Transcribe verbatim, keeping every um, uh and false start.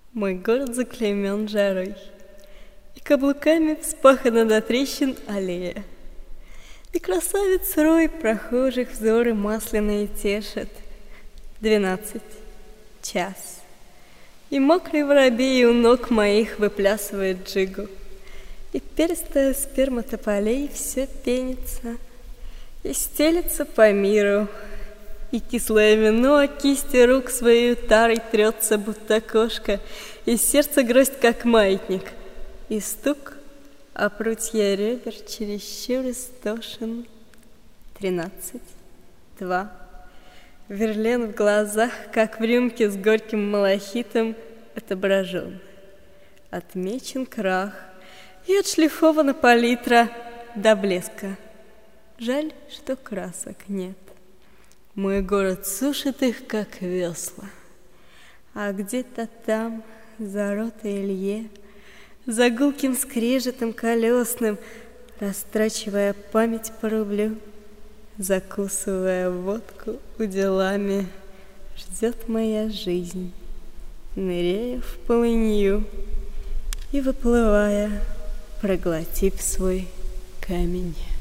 Мой город заклеймен жарой, и каблуками вспахана до трещин аллея. И красавиц рой прохожих взоры масляные тешат. Двенадцать. Час. И мокрый воробей у ног моих выплясывает джигу. И перистая сперма тополей все пенится и стелется по миру. И кислое вино о кисти рук своей тарой трется, будто кошка, и сердце гроздь, как маятник, и стук о прутья ребер чересчур истошен. Тринадцать. Два. Верлен в глазах, как в рюмке с горьким малахитом, отображен. Отмечен крах, и отшлифована палитра до блеска. Жаль, что красок нет. Мой город сушит их, как весла. А где-то там, за ротой Илье, за гулким скрежетом колесным, растрачивая память по рублю, закусывая водку уделами, ждет моя жизнь, ныряя в полынью и выплывая, проглотив свой камень.